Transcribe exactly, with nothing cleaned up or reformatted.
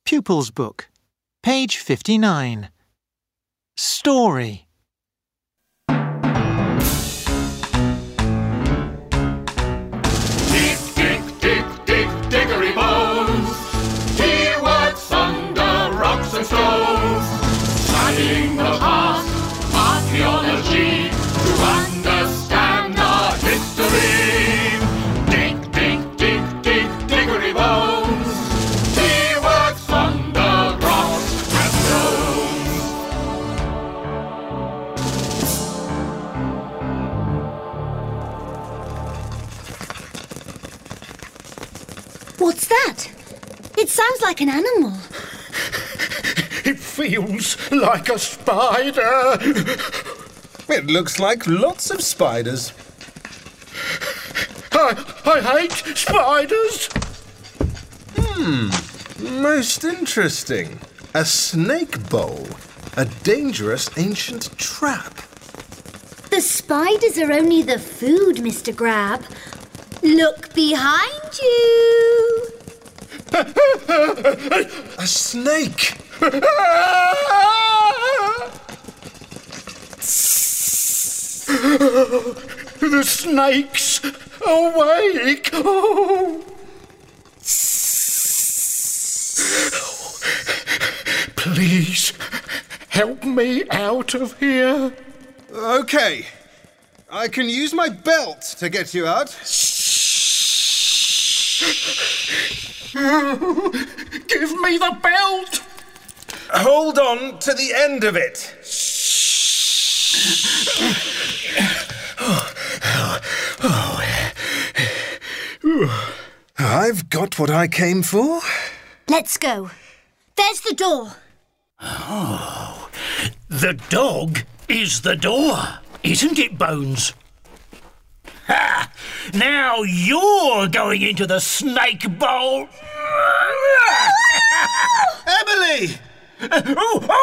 Pupils Book, page fifty-nine. Story. Dig, dig, dig, dig, diggery bones. He works under rocks and stones, studying the past, archaeology, to understand our history. Dig, dig, dig, dig, diggery bones. He works under rocks and stones. What's that? It sounds like an animal. It feels like a spider. It looks like lots of spiders. I, I hate spiders. Hmm, most interesting. A snake bowl. A dangerous ancient trap. The spiders are only the food, Mister Grab. Look behind you. A snake. The snake's awake. Oh. Please, help me out of here. Okay. I can use my belt to get you out. Give me the belt. Hold on to the end of it. I've got what I came for. Let's go. There's the door. Oh, the dog is the door, isn't it, Bones? Ha! Now you're going into the snake bowl. Emily! Oh,